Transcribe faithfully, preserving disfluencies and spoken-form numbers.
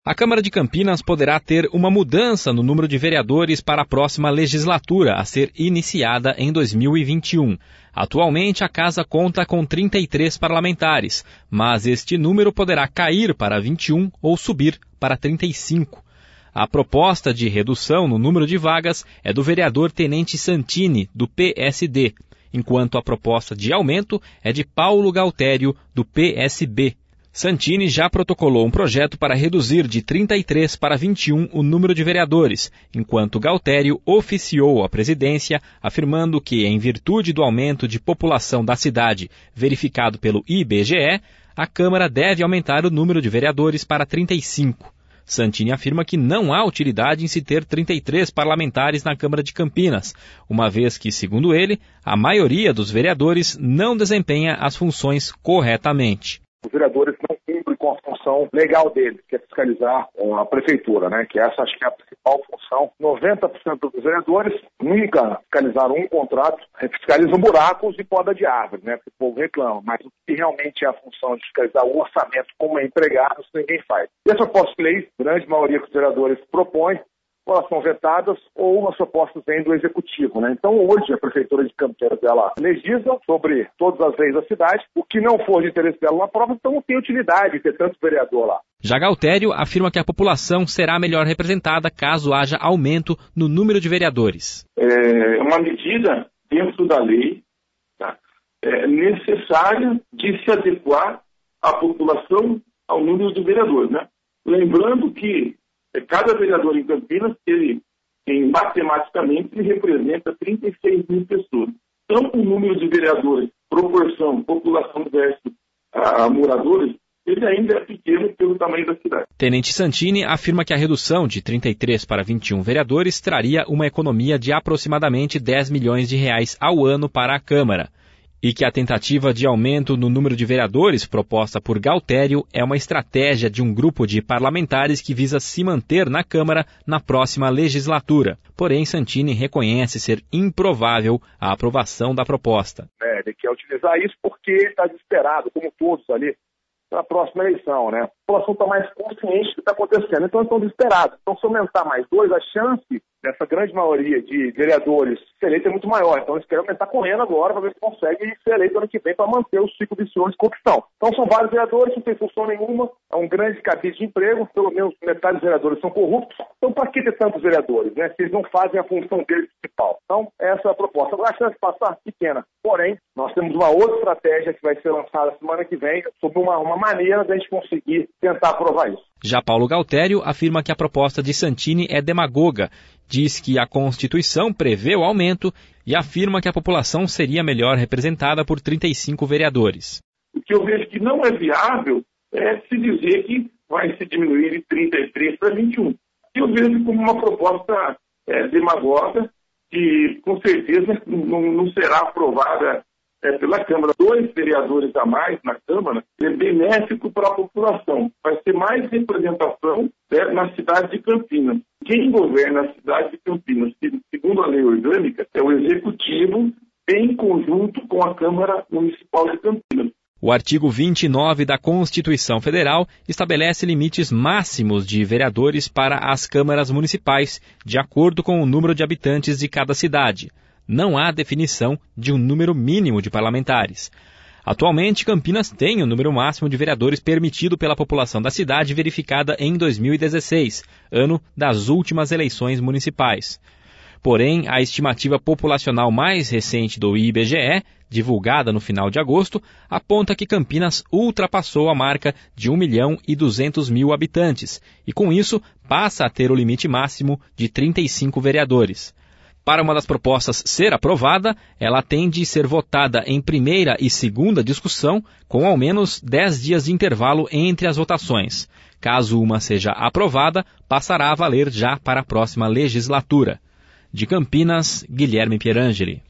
A Câmara de Campinas poderá ter uma mudança no número de vereadores para a próxima legislatura, a ser iniciada em dois mil e vinte e um. Atualmente, a Casa conta com trinta e três parlamentares, mas este número poderá cair para vinte e um ou subir para trinta e cinco. A proposta de redução no número de vagas é do vereador Tenente Santini, do P S D, enquanto a proposta de aumento é de Paulo Galtério, do P S B. Santini já protocolou um projeto para reduzir de trinta e três para vinte e um o número de vereadores, enquanto Galtério oficiou a presidência, afirmando que, em virtude do aumento de população da cidade verificado pelo I B G E, a Câmara deve aumentar o número de vereadores para trinta e cinco. Santini afirma que não há utilidade em se ter trinta e três parlamentares na Câmara de Campinas, uma vez que, segundo ele, a maioria dos vereadores não desempenha as funções corretamente. Os vereadores não cumprem com a função legal deles, que é fiscalizar a prefeitura, né? Que essa acho que é a principal função. noventa por cento dos vereadores nunca fiscalizaram um contrato, fiscalizam buracos e poda de árvore, né? Porque o povo reclama, mas o que realmente é a função de fiscalizar o orçamento como é empregado, isso ninguém faz. E as propostas de lei, a grande maioria que os vereadores propõem, ou elas são vetadas ou as propostas vêm do Executivo, né? Então, hoje, a Prefeitura de Campinas, ela legisla sobre todas as leis da cidade. O que não for de interesse dela na prova, então não tem utilidade de ter tanto vereador lá. Já Galtério afirma que a população será melhor representada caso haja aumento no número de vereadores. É uma medida dentro da lei, tá? É necessária de se adequar à população ao número de vereadores, né? Lembrando que cada vereador em Campinas, ele, em, matematicamente, ele representa trinta e seis mil pessoas. Então, o número de vereadores, proporção, população versus a, a moradores, ele ainda é pequeno pelo tamanho da cidade. Tenente Santini afirma que a redução de trinta e três para vinte e um vereadores traria uma economia de aproximadamente dez milhões de reais ao ano para a Câmara, e que a tentativa de aumento no número de vereadores proposta por Galtério é uma estratégia de um grupo de parlamentares que visa se manter na Câmara na próxima legislatura. Porém, Santini reconhece ser improvável a aprovação da proposta. É, ele quer utilizar isso porque está desesperado, como todos ali, na próxima eleição, né? A população está mais consciente do que está acontecendo, então estão desesperados. Então, se aumentar mais dois, a chance dessa grande maioria de vereadores ser eleita é muito maior. Então, eles querem aumentar correndo agora para ver se consegue ser eleito ano que vem para manter o ciclo vicioso de corrupção. Então, são vários vereadores, não tem função nenhuma, é um grande cabide de emprego, pelo menos metade dos vereadores são corruptos. Então, para que ter tantos vereadores, né? Se eles não fazem a função deles principal. Então, essa é a proposta. Agora, a chance de passar pequena. Porém, nós temos uma outra estratégia que vai ser lançada semana que vem sobre uma, uma maneira de a gente conseguir tentar aprovar isso. Já Paulo Galtério afirma que a proposta de Santini é demagoga, diz que a Constituição prevê o aumento e afirma que a população seria melhor representada por trinta e cinco vereadores. O que eu vejo que não é viável é se dizer que vai se diminuir de trinta e três para vinte e um. Eu vejo como uma proposta é, demagoga que com certeza não, não será aprovada É, pela Câmara. Dois vereadores a mais na Câmara é benéfico para a população. Vai ser mais representação, né, na cidade de Campinas. Quem governa a cidade de Campinas, segundo a lei orgânica, é o Executivo em conjunto com a Câmara Municipal de Campinas. O artigo vinte e nove da Constituição Federal estabelece limites máximos de vereadores para as câmaras municipais, de acordo com o número de habitantes de cada cidade. Não há definição de um número mínimo de parlamentares. Atualmente, Campinas tem o número máximo de vereadores permitido pela população da cidade verificada em dois mil e dezesseis, ano das últimas eleições municipais. Porém, a estimativa populacional mais recente do I B G E, divulgada no final de agosto, aponta que Campinas ultrapassou a marca de um milhão e duzentos mil habitantes e, com isso, passa a ter o limite máximo de trinta e cinco vereadores. Para uma das propostas ser aprovada, ela tem de ser votada em primeira e segunda discussão, com ao menos dez dias de intervalo entre as votações. Caso uma seja aprovada, passará a valer já para a próxima legislatura. De Campinas, Guilherme Pierangeli.